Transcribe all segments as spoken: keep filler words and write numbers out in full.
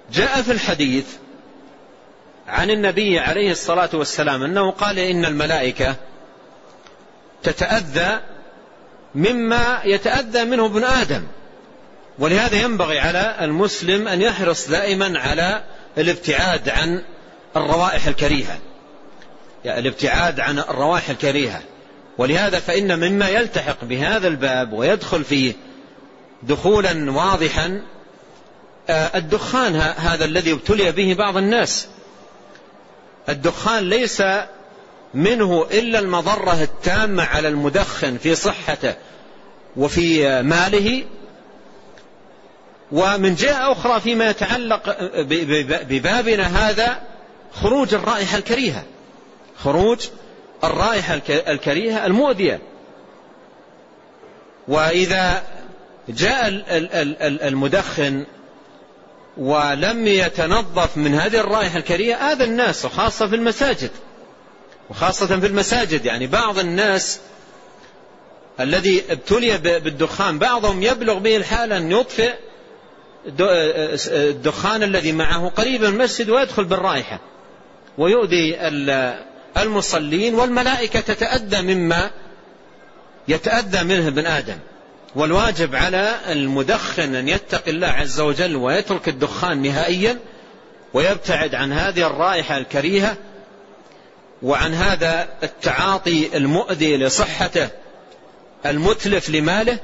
جاء في الحديث عن النبي عليه الصلاة والسلام أنه قال إن الملائكة تتأذى مما يتأذى منه ابن آدم، ولهذا ينبغي على المسلم أن يحرص دائما على الابتعاد عن الروائح الكريهة، يعني الابتعاد عن الروائح الكريهة. ولهذا فإن مما يلتحق بهذا الباب ويدخل فيه دخولا واضحا الدخان، هذا الذي ابتلي به بعض الناس. الدخان ليس منه إلا المضرة التامة على المدخن في صحته وفي ماله، ومن جهة أخرى فيما يتعلق ببابنا هذا خروج الرائحة الكريهة، خروج الرائحة الكريهة المؤذية. وإذا جاء المدخن ولم يتنظف من هذه الرائحة الكريهة آذى الناس، وخاصة في المساجد، وخاصة في المساجد. يعني بعض الناس الذي ابتلي بالدخان بعضهم يبلغ به الحال أن يطفئ الدخان الذي معه قريب من المسجد ويدخل بالرائحة ويؤذي المصلين، والملائكة تتأذى مما يتأذى منه ابن آدم. والواجب على المدخن أن يتقي الله عز وجل ويترك الدخان نهائيا ويبتعد عن هذه الرائحة الكريهة وعن هذا التعاطي المؤذي لصحته المتلف لماله.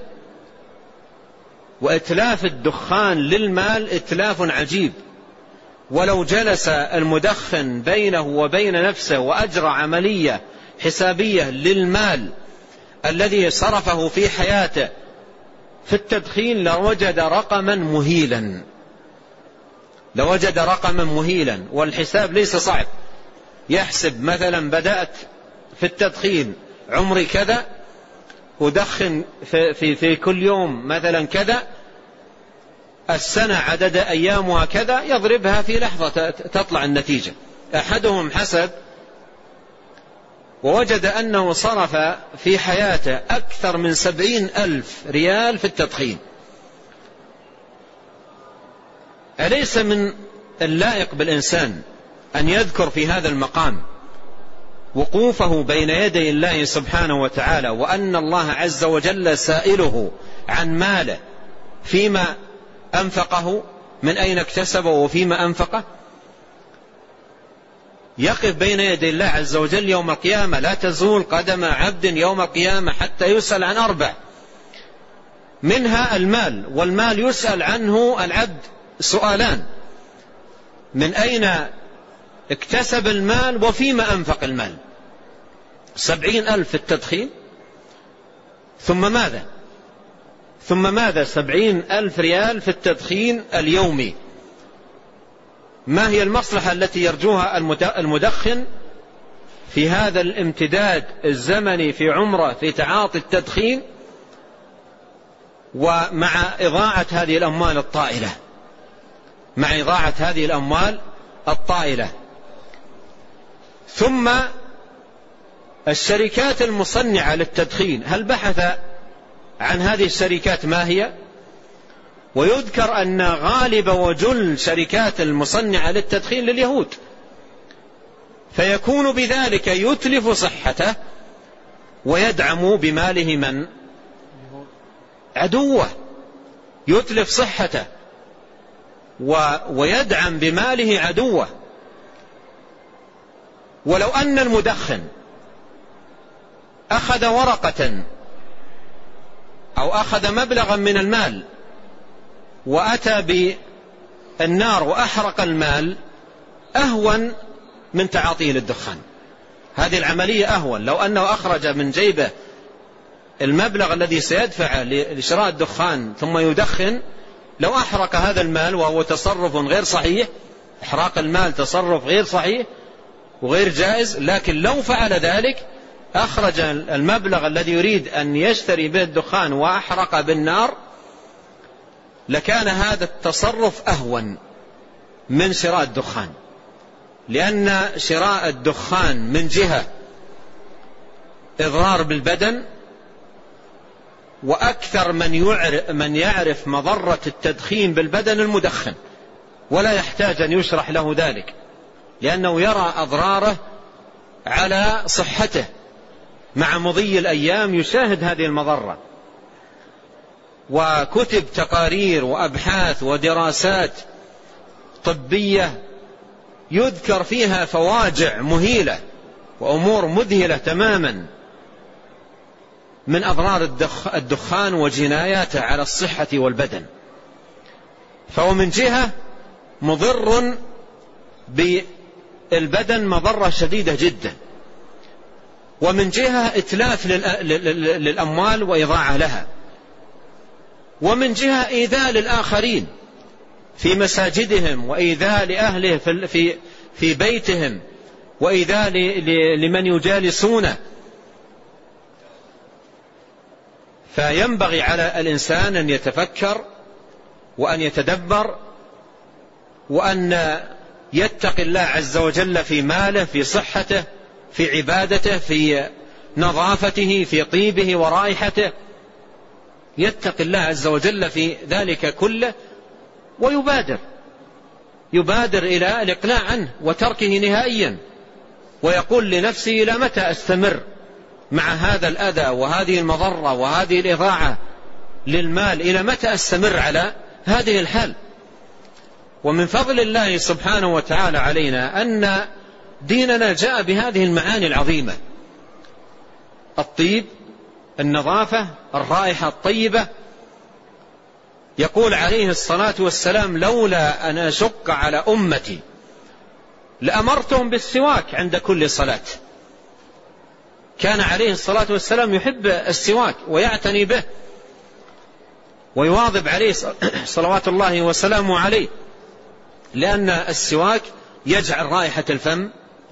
وإتلاف الدخان للمال إتلاف عجيب، ولو جلس المدخن بينه وبين نفسه وأجرى عملية حسابية للمال الذي صرفه في حياته في التدخين لوجد رقما مهيلا، لوجد رقما مهيلا. والحساب ليس صعب، يحسب مثلا بدأت في التدخين عمري كذا ودخن في, في, في كل يوم مثلا كذا، السنة عدد أيامها كذا، يضربها في لحظة تطلع النتيجة. أحدهم حسب ووجد أنه صرف في حياته أكثر من سبعين ألف ريال في التدخين. أليس من اللائق بالإنسان أن يذكر في هذا المقام وقوفه بين يدي الله سبحانه وتعالى، وأن الله عز وجل سائله عن ماله فيما أنفقه، من أين اكتسبه وفيما أنفقه؟ يقف بين يدي الله عز وجل يوم القيامة لا تزول قدم عبد يوم القيامة حتى يسأل عن أربع، منها المال. والمال يسأل عنه العبد سؤالان: من أين اكتسب المال وفيما أنفق المال. سبعين ألف في التدخين، ثم ماذا ثم ماذا سبعين ألف ريال في التدخين اليومي. ما هي المصلحة التي يرجوها المدخن في هذا الامتداد الزمني في عمره في تعاطي التدخين ومع إضاعة هذه الأموال الطائلة مع إضاعة هذه الأموال الطائلة ثم الشركات المصنعة للتدخين، هل بحث عن هذه الشركات ما هي؟ ويذكر أن غالب وجل شركات المصنعة للتدخين لليهود، فيكون بذلك يتلف صحته ويدعم بماله من؟ عدوه، يتلف صحته ويدعم بماله عدوه. ولو أن المدخن أخذ ورقة أو أخذ مبلغا من المال وأتى بالنار وأحرق المال أهون من تعاطيه للدخان. هذه العملية أهون. لو أنه أخرج من جيبه المبلغ الذي سيدفع لشراء الدخان ثم يدخن، لو أحرق هذا المال وهو تصرف غير صحيح، إحراق المال تصرف غير صحيح وغير جائز، لكن لو فعل ذلك أخرج المبلغ الذي يريد أن يشتري به الدخان وأحرق بالنار، لكان هذا التصرف أهون من شراء الدخان، لأن شراء الدخان من جهة إضرار بالبدن، وأكثر من يعرف, من يعرف مضرة التدخين بالبدن المدخن، ولا يحتاج أن يشرح له ذلك، لأنه يرى أضراره على صحته مع مضي الأيام، يشاهد هذه المضرة. وكتب تقارير وأبحاث ودراسات طبية يذكر فيها فواجع مهيلة وأمور مذهلة تماما من أضرار الدخان وجناياته على الصحة والبدن. فهو من جهة مضر بالبدن مضرة شديدة جدا، ومن جهة إتلاف للأموال وإضاعة لها، ومن جهة إيذاء للآخرين في مساجدهم، وإيذاء لأهله في في بيتهم، وإيذاء لمن يجالسونه. فينبغي على الإنسان أن يتفكر وأن يتدبر وأن يتقي الله عز وجل في ماله، في صحته، في عبادته، في نظافته، في طيبه ورائحته. يتقي الله عز وجل في ذلك كله ويبادر يبادر إلى الإقلاع عنه وتركه نهائيا، ويقول لنفسه: إلى متى أستمر مع هذا الأذى وهذه المضرة وهذه الإضاعة للمال؟ إلى متى أستمر على هذه الحال؟ ومن فضل الله سبحانه وتعالى علينا أن ديننا جاء بهذه المعاني العظيمة: الطيب، النظافة، الرائحة الطيبة. يقول عليه الصلاة والسلام: لولا أن أشق على أمتي لأمرتهم بالسواك عند كل صلاة. كان عليه الصلاة والسلام يحب السواك ويعتني به ويواظب عليه صلوات الله وسلامه عليه، لأن السواك يجعل رائحة الفم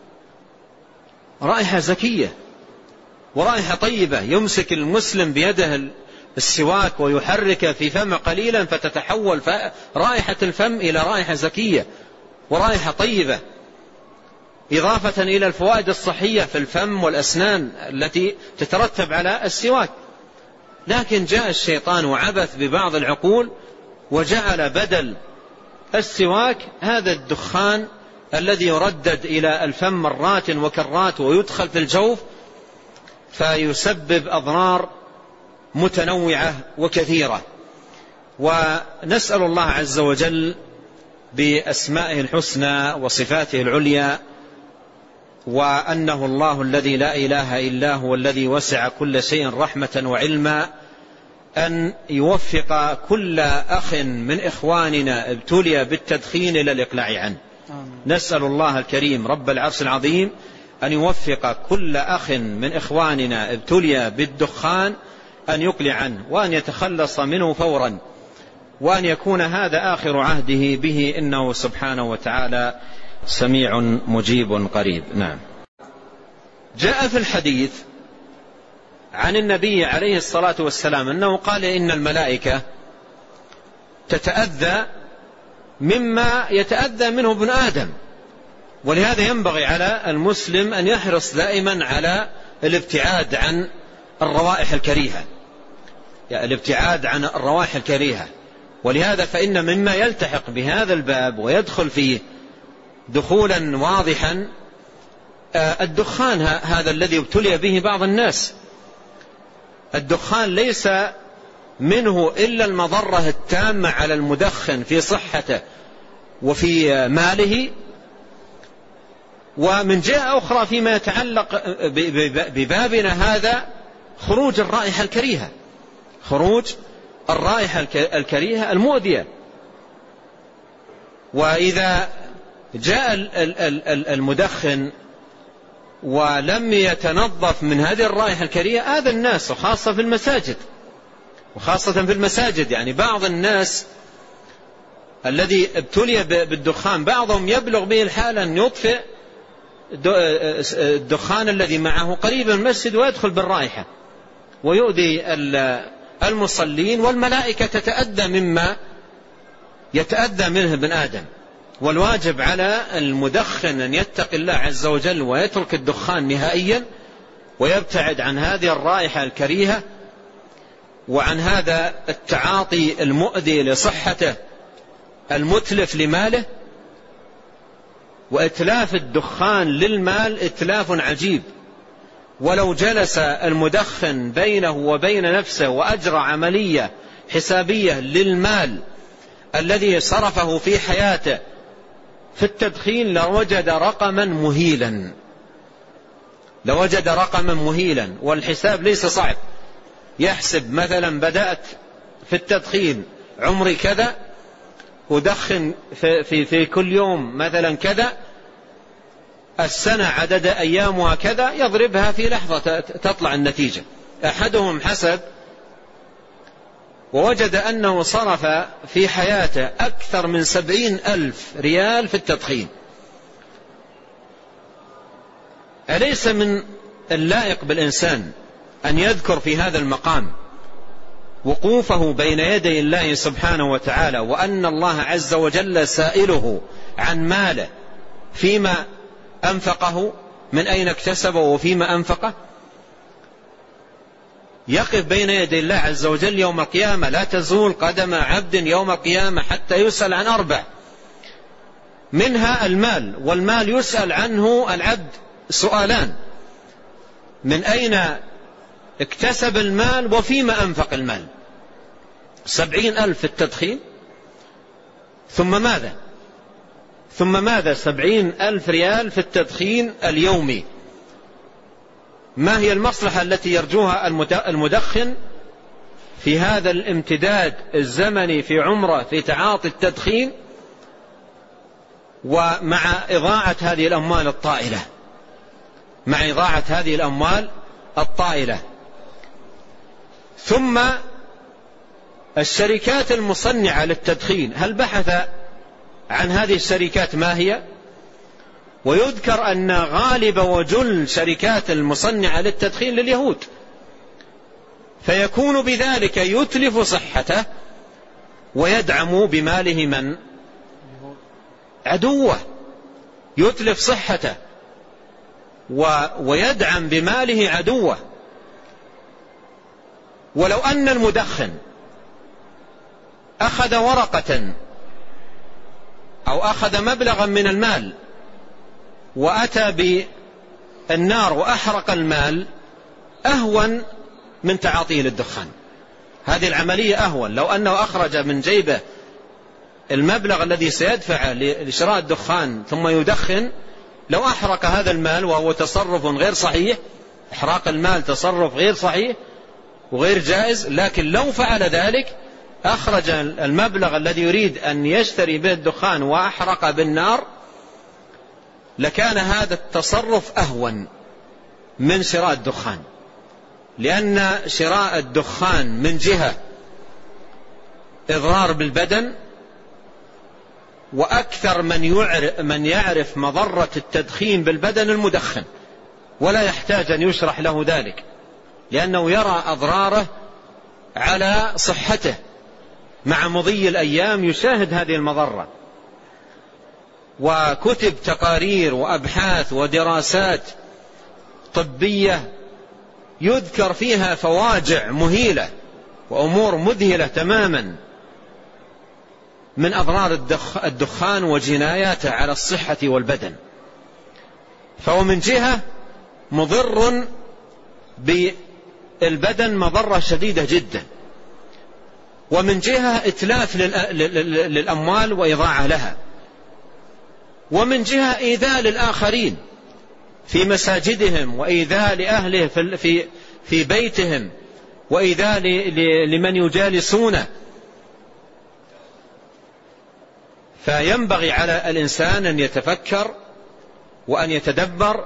رائحة زكية ورائحة طيبة. يمسك المسلم بيده السواك ويحرك في فمه قليلا فتتحول رائحة الفم إلى رائحة زكية ورائحة طيبة، إضافة إلى الفوائد الصحية في الفم والأسنان التي تترتب على السواك. لكن جاء الشيطان وعبث ببعض العقول وجعل بدل السواك هذا الدخان الذي يردد إلى الفم مرات وكرات ويدخل في الجوف، فيسبب أضرار متنوعة وكثيرة. ونسأل الله عز وجل بأسمائه الحسنى وصفاته العليا، وأنه الله الذي لا إله إلا هو الذي وسع كل شيء رحمة وعلما، أن يوفق كل أخ من إخواننا ابتلي بالتدخين إلى الإقلاع عنه. نسأل الله الكريم رب العرش العظيم أن يوفق كل أخ من إخواننا ابتلي بالدخان أن يقلع عنه وأن يتخلص منه فورا، وأن يكون هذا آخر عهده به، إنه سبحانه وتعالى سميع مجيب قريب. نعم. جاء في الحديث عن النبي عليه الصلاة والسلام أنه قال: إن الملائكة تتأذى مما يتأذى منه ابن آدم. ولهذا ينبغي على المسلم أن يحرص دائما على الابتعاد عن الروائح الكريهة، يعني الابتعاد عن الروائح الكريهة. ولهذا فإن مما يلتحق بهذا الباب ويدخل فيه دخولا واضحا الدخان هذا الذي ابتلي به بعض الناس. الدخان ليس منه إلا المضرة التامة على المدخن في صحته وفي ماله، ومن جهة أخرى فيما يتعلق ببابنا هذا خروج الرائحة الكريهة، خروج الرائحة الكريهة المؤذية. وإذا جاء المدخن ولم يتنظف من هذه الرائحة الكريهة آذى الناس، وخاصة في المساجد وخاصة في المساجد يعني بعض الناس الذي ابتلي بالدخان بعضهم يبلغ به الحال أن يطفئ الدخان الذي معه قريب من المسجد ويدخل بالرائحة ويؤذي المصلين، والملائكة تتأذى مما يتأذى منه ابن آدم. والواجب على المدخن أن يتقي الله عز وجل ويترك الدخان نهائيا ويبتعد عن هذه الرائحة الكريهة وعن هذا التعاطي المؤذي لصحته المتلف لماله، وإتلاف الدخان للمال إتلاف عجيب. ولو جلس المدخن بينه وبين نفسه وأجرى عملية حسابية للمال الذي صرفه في حياته في التدخين لوجد رقما مهيلا، لوجد رقما مهيلا. والحساب ليس صعب، يحسب مثلا بدأت في التدخين عمري كذا، ودخن في, في, في كل يوم مثلا كذا، السنة عدد أيامها كذا، يضربها في لحظة تطلع النتيجة. أحدهم حسب ووجد أنه صرف في حياته أكثر من سبعين ألف ريال في التدخين. أليس من اللائق بالإنسان أن يذكر في هذا المقام وقوفه بين يدي الله سبحانه وتعالى، وأن الله عز وجل سائله عن ماله فيما أنفقه، من أين اكتسبه وفيما أنفقه؟ يقف بين يدي الله عز وجل يوم القيامة، لا تزول قدم عبد يوم القيامة حتى يسأل عن أربع، منها المال. والمال يسأل عنه العبد سؤالان: من أين اكتسب المال وفيما أنفق المال. سبعين ألف في التدخين، ثم ماذا ثم ماذا سبعين ألف ريال في التدخين اليومي. ما هي المصلحة التي يرجوها المدخن في هذا الامتداد الزمني في عمره في تعاطي التدخين، ومع إضاعة هذه الأموال الطائلة مع إضاعة هذه الأموال الطائلة ثم الشركات المصنعة للتدخين، هل بحث عن هذه الشركات ما هي؟ ويذكر أن غالب وجل شركات المصنعة للتدخين لليهود، فيكون بذلك يتلف صحته ويدعم بماله من؟ عدوه. يتلف صحته ويدعم بماله عدوه. ولو أن المدخن أخذ ورقة أو أخذ مبلغا من المال وأتى بالنار وأحرق المال، أهون من تعاطيه للدخان. هذه العملية أهون. لو أنه أخرج من جيبه المبلغ الذي سيدفعه لشراء الدخان ثم يدخن، لو أحرق هذا المال وهو تصرف غير صحيح، إحراق المال تصرف غير صحيح وغير جائز، لكن لو فعل ذلك أخرج المبلغ الذي يريد أن يشتري به الدخان وأحرق بالنار، لكان هذا التصرف أهون من شراء الدخان. لأن شراء الدخان من جهة إضرار بالبدن، وأكثر من يعرف, من يعرف مضرة التدخين بالبدن المدخن، ولا يحتاج أن يشرح له ذلك، لأنه يرى أضراره على صحته مع مضي الأيام، يشاهد هذه المضرة. وكتب تقارير وأبحاث ودراسات طبية يذكر فيها فواجع مهيلة وأمور مذهلة تماما من أضرار الدخان وجناياته على الصحة والبدن. فهو من جهة مضر بالبدن مضرة شديدة جدا، ومن جهة إتلاف للأموال وإضاعة لها، ومن جهة إيذاء للآخرين في مساجدهم، وإيذاء لأهله في في بيتهم، وإيذاء لمن يجالسونه. فينبغي على الإنسان أن يتفكر وأن يتدبر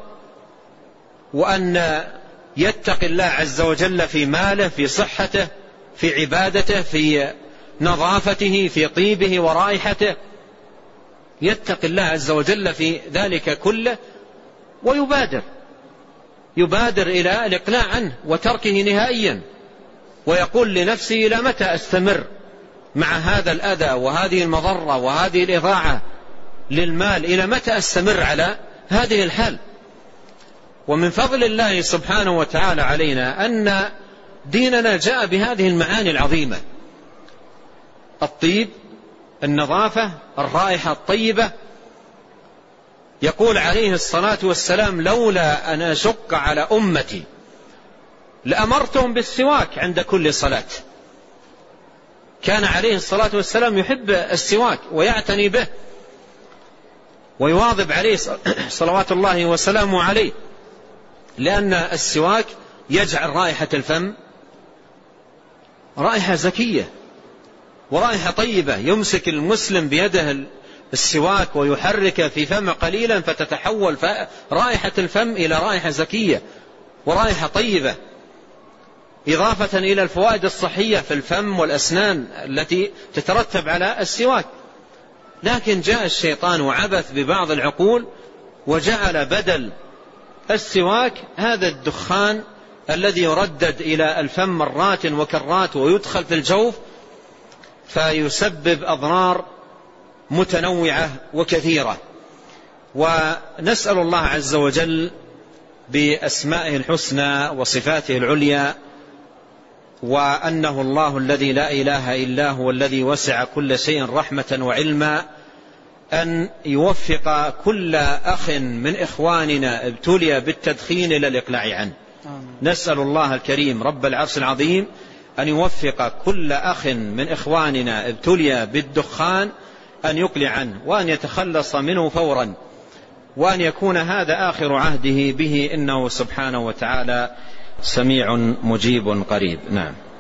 وأن يتقي الله عز وجل في ماله، في صحته، في عبادته، في نظافته، في طيبه ورائحته. يتقي الله عز وجل في ذلك كله، ويبادر يبادر إلى الإقلاع عنه وتركه نهائيا، ويقول لنفسه: إلى متى أستمر مع هذا الأذى وهذه المضرة وهذه الإضاعة للمال؟ إلى متى أستمر على هذه الحال؟ ومن فضل الله سبحانه وتعالى علينا أن ديننا جاء بهذه المعاني العظيمة: الطيب، النظافة، الرائحة الطيبة. يقول عليه الصلاة والسلام: لولا أن أشق على أمتي لأمرتهم بالسواك عند كل صلاة. كان عليه الصلاة والسلام يحب السواك ويعتني به ويواظب عليه صلوات الله وسلامه عليه، لأن السواك يجعل رائحة الفم رائحة زكية ورائحة طيبة. يمسك المسلم بيده السواك ويحرك في فمه قليلا فتتحول رائحة الفم إلى رائحة زكية ورائحة طيبة، إضافة إلى الفوائد الصحية في الفم والأسنان التي تترتب على السواك. لكن جاء الشيطان وعبث ببعض العقول وجعل بدل السواك هذا الدخان الذي يردد إلى الفم مرات وكرات ويدخل في الجوف، فيسبب أضرار متنوعة وكثيرة. ونسأل الله عز وجل بأسمائه الحسنى وصفاته العليا، وأنه الله الذي لا إله إلا هو الذي وسع كل شيء رحمة وعلما، أن يوفق كل أخ من إخواننا ابتلي بالتدخين إلى الإقلاع عنه. نسأل الله الكريم رب العرش العظيم أن يوفق كل أخ من إخواننا ابتلي بالدخان أن يقلع عنه وأن يتخلص منه فورا، وأن يكون هذا آخر عهده به، إنه سبحانه وتعالى سميع مجيب قريب. نعم.